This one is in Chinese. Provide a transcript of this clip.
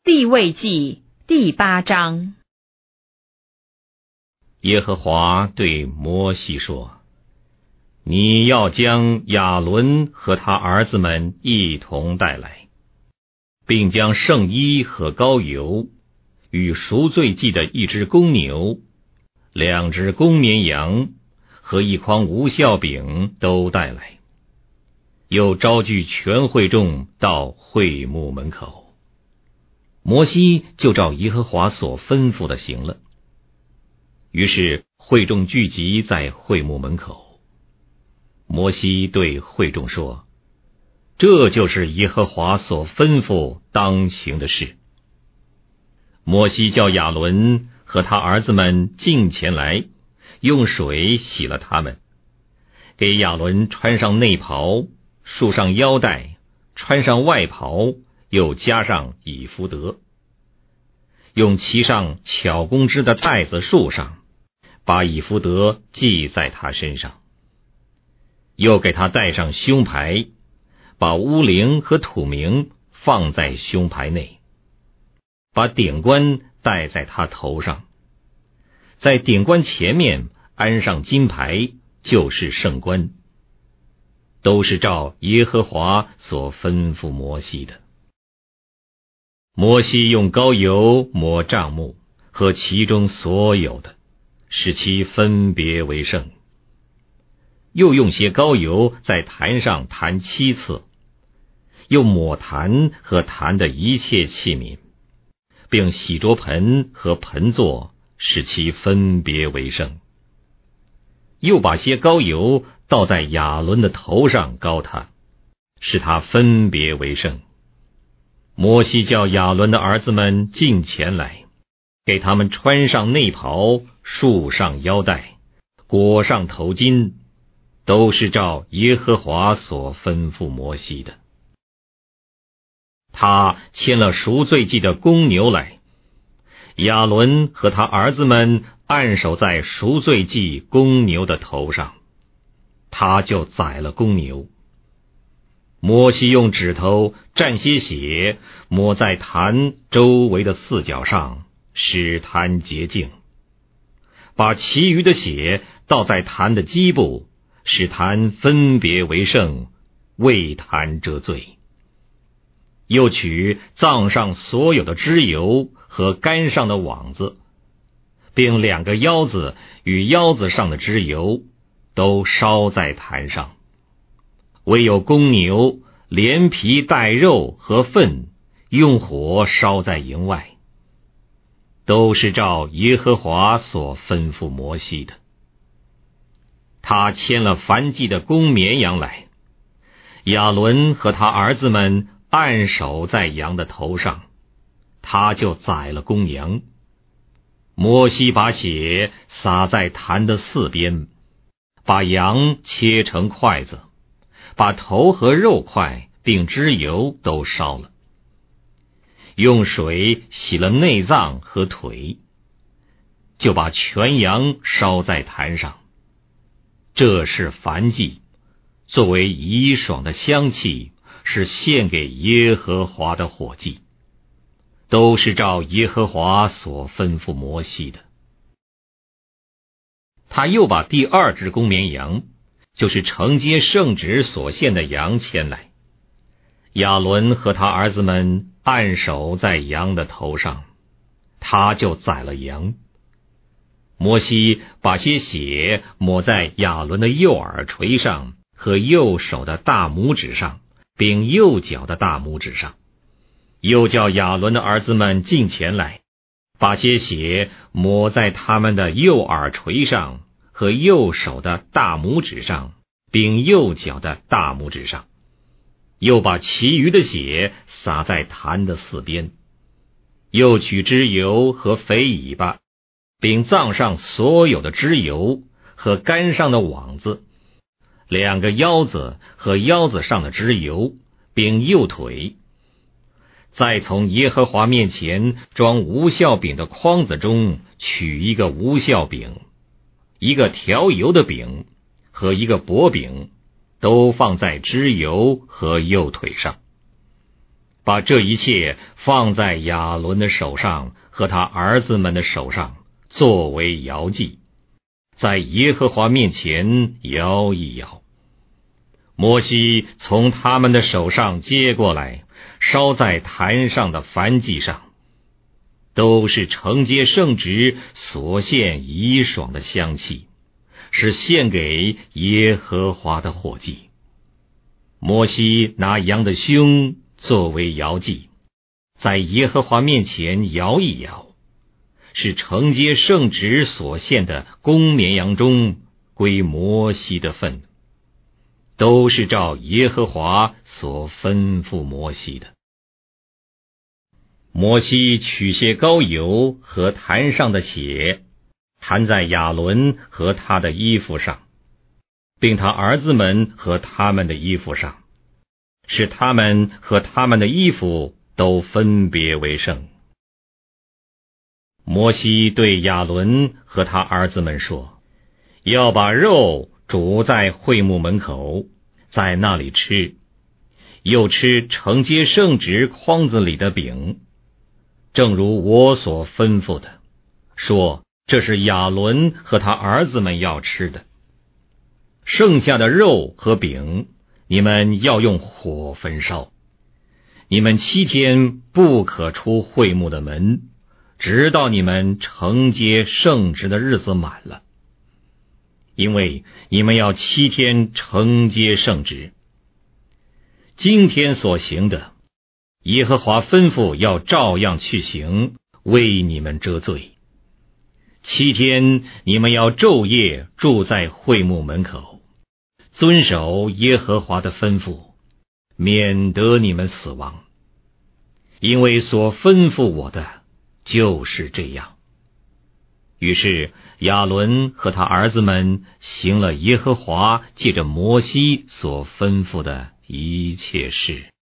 利未记第8章。 耶和华对摩西说：你要将亚伦和他儿子们一同带来，并将圣衣和膏油与赎罪祭的1只公牛、2只公绵羊和1筐无酵饼都带来，又招聚全会众到会幕门口。摩西就照耶和华所吩咐的行了。于是会众聚集在会幕门口。摩西对会众说：这就是耶和华所吩咐当行的事。摩西叫亚伦和他儿子们近前来，用水洗了他们，给亚伦穿上内袍，束上腰带，穿上外袍，又加上以弗得，用其上巧工织的带子束上，把以弗得系在他身上，又给他戴上胸牌，把乌灵和土明放在胸牌内，把顶冠戴在他头上，在顶冠前面安上金牌，就是圣冠，都是照耶和华所吩咐摩西的。摩西用膏油抹帐幕和其中所有的，使其分别为圣。又用些膏油在坛上弹7次，又抹坛和坛的一切器皿，并洗濯盆和盆座，使其分别为圣。又把些膏油倒在亚伦的头上膏他，使他分别为圣。摩西叫亚伦的儿子们近前来，给他们穿上内袍，束上腰带，裹上头巾，都是照耶和华所吩咐摩西的。他牵了赎罪祭的公牛来，亚伦和他儿子们按手在赎罪祭公牛的头上，他就宰了公牛。摩西用指头蘸些血，抹在坛周围的4角上，使坛洁净，把其余的血倒在坛的基部，使坛分别为圣，为坛遮罪。又取脏上所有的脂油和肝上的网子，并2个腰子与腰子上的脂油，都烧在坛上。唯有公牛连皮带肉和粪，用火烧在营外，都是照耶和华所吩咐摩西的。他牵了燔祭的公绵羊来，亚伦和他儿子们按手在羊的头上，他就宰了公羊。摩西把血洒在坛的4边，把羊切成筷子，把头和肉块并脂油都烧了，用水洗了内脏和腿，就把全羊烧在坛上。这是燔祭，作为怡爽的香气，是献给耶和华的火祭，都是照耶和华所吩咐摩西的。他又把第2只公绵羊，就是承接圣旨所献的羊牵来，亚伦和他儿子们按手在羊的头上，他就宰了羊。摩西把些血抹在亚伦的右耳垂上和右手的大拇指上，并右脚的大拇指上。又叫亚伦的儿子们近前来，把些血抹在他们的右耳垂上和右手的大拇指上，并右脚的大拇指上。又把其余的血洒在坛的4边。又取脂油和肥尾巴，并脏上所有的脂油和肝上的网子，2个腰子和腰子上的脂油，并右腿。再从耶和华面前装无酵饼的筐子中取1个无酵饼，1个调油的饼和1个薄饼，都放在脂油和右腿上。 把这一切放在亚伦的手上和他儿子们的手上，作为摇祭，在耶和华面前摇一摇。摩西从他们的手上接过来，烧在坛上的燔祭上，都是承接圣职所献怡爽的香气，是献给耶和华的火祭。摩西拿羊的胸作为摇祭，在耶和华面前摇一摇，是承接圣职所献的公绵羊中归摩西的份，都是照耶和华所吩咐摩西的。摩西取些膏油和坛上的血，弹在亚伦和他的衣服上，并他儿子们和他们的衣服上，使他们和他们的衣服都分别为圣。摩西对亚伦和他儿子们说，要把肉煮在会幕门口，在那里吃，又吃承接圣职筐子里的饼，正如我所吩咐的，说这是亚伦和他儿子们要吃的。剩下的肉和饼，你们要用火焚烧。你们7天不可出会幕的门，直到你们承接圣职的日子满了。因为你们要7天承接圣职。今天所行的，耶和华吩咐要照样去行，为你们遮罪。7天你们要昼夜住在会幕门口，遵守耶和华的吩咐，免得你们死亡。因为所吩咐我的就是这样。于是亚伦和他儿子们行了耶和华借着摩西所吩咐的一切事。